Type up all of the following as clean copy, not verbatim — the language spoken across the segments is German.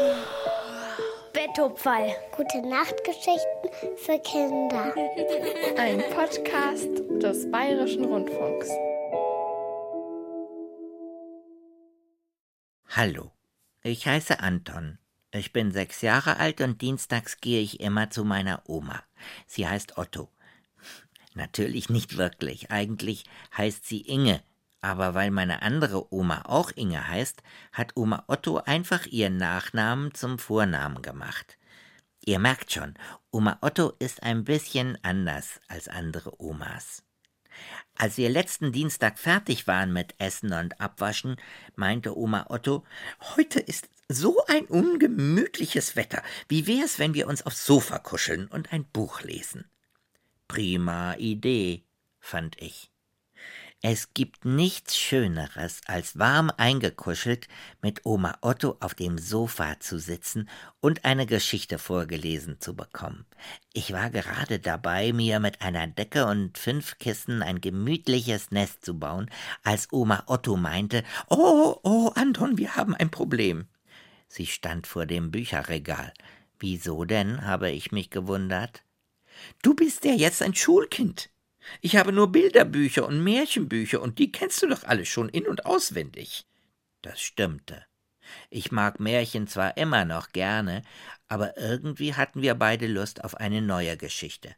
Bettopferl. Gute Nachtgeschichten für Kinder. Ein Podcast des Bayerischen Rundfunks. Hallo, ich heiße Anton. Ich bin 6 Jahre alt und dienstags gehe ich immer zu meiner Oma. Sie heißt Otto. Natürlich nicht wirklich, eigentlich heißt sie Inge. Aber weil meine andere Oma auch Inge heißt, hat Oma Otto einfach ihren Nachnamen zum Vornamen gemacht. Ihr merkt schon, Oma Otto ist ein bisschen anders als andere Omas. Als wir letzten Dienstag fertig waren mit Essen und Abwaschen, meinte Oma Otto, heute ist so ein ungemütliches Wetter. Wie wär's, wenn wir uns aufs Sofa kuscheln und ein Buch lesen? Prima Idee, fand ich. Es gibt nichts Schöneres, als warm eingekuschelt mit Oma Otto auf dem Sofa zu sitzen und eine Geschichte vorgelesen zu bekommen. Ich war gerade dabei, mir mit einer Decke und 5 Kissen ein gemütliches Nest zu bauen, als Oma Otto meinte, Oh, Anton, wir haben ein Problem. Sie stand vor dem Bücherregal. Wieso denn, habe ich mich gewundert. Du bist ja jetzt ein Schulkind. Ich habe nur Bilderbücher und Märchenbücher, und die kennst du doch alle schon in- und auswendig. Das stimmte. Ich mag Märchen zwar immer noch gerne, aber irgendwie hatten wir beide Lust auf eine neue Geschichte.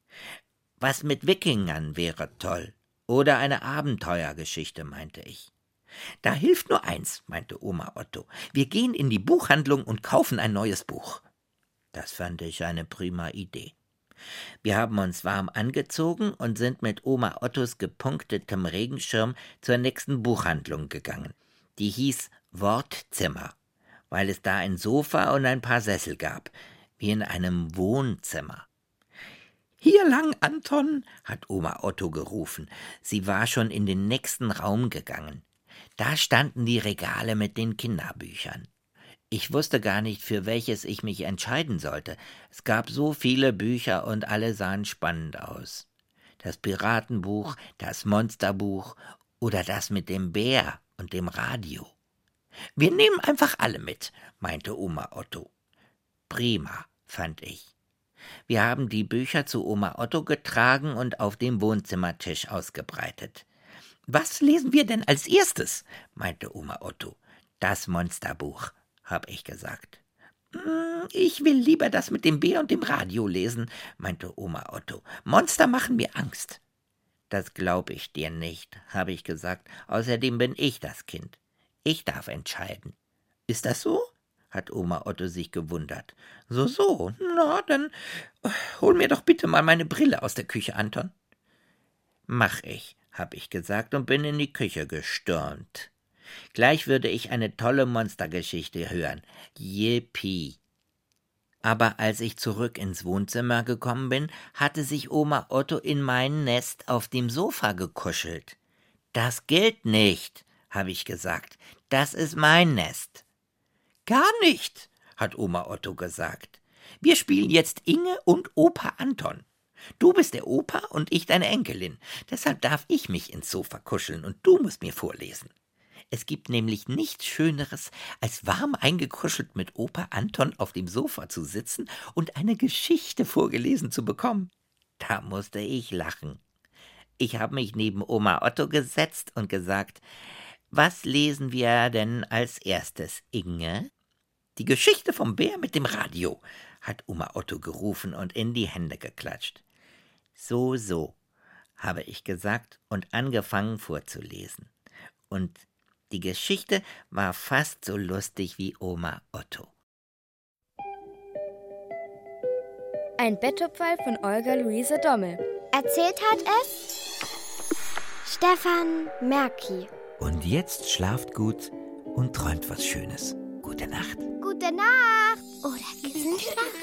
Was mit Wikingern wäre toll. Oder eine Abenteuergeschichte, meinte ich. Da hilft nur eins, meinte Oma Otto. Wir gehen in die Buchhandlung und kaufen ein neues Buch. Das fand ich eine prima Idee. Wir haben uns warm angezogen und sind mit Oma Ottos gepunktetem Regenschirm zur nächsten Buchhandlung gegangen. Die hieß Wortzimmer, weil es da ein Sofa und ein paar Sessel gab, wie in einem Wohnzimmer. »Hier lang, Anton«, hat Oma Otto gerufen. Sie war schon in den nächsten Raum gegangen. Da standen die Regale mit den Kinderbüchern. Ich wusste gar nicht, für welches ich mich entscheiden sollte. Es gab so viele Bücher und alle sahen spannend aus. Das Piratenbuch, das Monsterbuch oder das mit dem Bär und dem Radio. Wir nehmen einfach alle mit, meinte Oma Otto. Prima, fand ich. Wir haben die Bücher zu Oma Otto getragen und auf dem Wohnzimmertisch ausgebreitet. Was lesen wir denn als erstes? Meinte Oma Otto. Das Monsterbuch, habe ich gesagt. Ich will lieber das mit dem Bär und dem Radio lesen, meinte Oma Otto. Monster machen mir Angst. Das glaube ich dir nicht, habe ich gesagt. Außerdem bin ich das Kind. Ich darf entscheiden. Ist das so? Hat Oma Otto sich gewundert. So, na, dann hol mir doch bitte mal meine Brille aus der Küche, Anton. Mach ich, habe ich gesagt und bin in die Küche gestürmt. Gleich würde ich eine tolle Monstergeschichte hören. Yippie! Aber als ich zurück ins Wohnzimmer gekommen bin, hatte sich Oma Otto in mein Nest auf dem Sofa gekuschelt. Das gilt nicht, habe ich gesagt. Das ist mein Nest. Gar nicht, hat Oma Otto gesagt. Wir spielen jetzt Inge und Opa Anton. Du bist der Opa und ich deine Enkelin. Deshalb darf ich mich ins Sofa kuscheln und du musst mir vorlesen. Es gibt nämlich nichts Schöneres, als warm eingekuschelt mit Opa Anton auf dem Sofa zu sitzen und eine Geschichte vorgelesen zu bekommen. Da musste ich lachen. Ich habe mich neben Oma Otto gesetzt und gesagt, was lesen wir denn als erstes, Inge? Die Geschichte vom Bär mit dem Radio, hat Oma Otto gerufen und in die Hände geklatscht. So, habe ich gesagt und angefangen vorzulesen. Und die Geschichte war fast so lustig wie Oma Otto. Ein Bettopferl von Olga Luise Dommel. Erzählt hat es Stefan Merki. Und jetzt schlaft gut und träumt was Schönes. Gute Nacht. Gute Nacht. Oder Kissenschlaf.